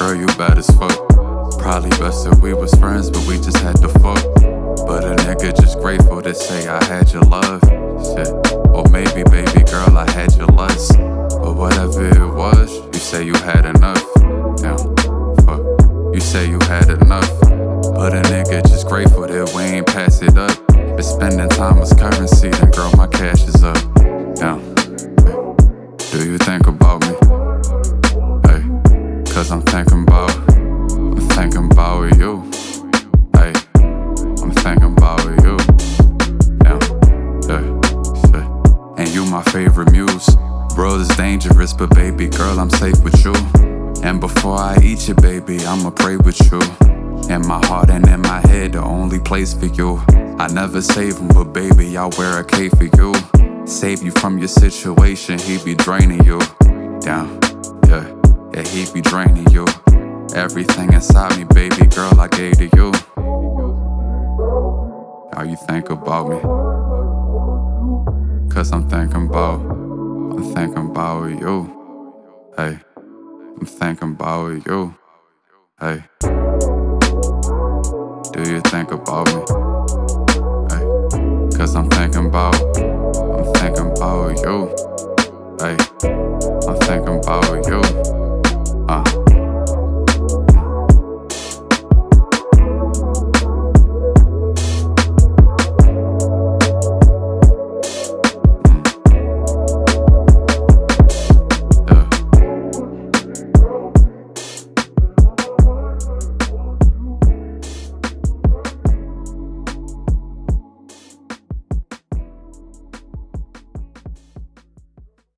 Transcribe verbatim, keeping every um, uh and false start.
girl, you bad as fuck. Probably best if we was friends, but we just had to fuck. But a nigga just grateful to say I had your love. Shit. Or maybe, baby girl, I had your lust. But whatever it was, you say you had enough. Damn, fuck. You say you had enough. But a nigga just grateful that we ain't pass it up. If spending time was currency, then girl, my cash is up. Damn. Do you think about me? Hey, cause I'm thinking about, I'm thinking about you. Hey, I'm thinking about you. Damn, yeah, shit. And you my favorite muse. World is dangerous, but baby girl, I'm safe with you. And before I eat you, baby, I'ma pray with you. In my heart and in my head, the only place for you. I never save him, but baby, I'll wear a cape for you. Save you from your situation, he be draining you. Down, yeah, yeah, he be draining you. Everything inside me, baby girl, I gave to you. How you think about me? Cause I'm thinking about, I'm thinking about you. Hey, I'm thinking about you. Hey, do you think about me? Hey, cause I'm thinking about, I'm thinking about you. Hey, I'm thinking about you.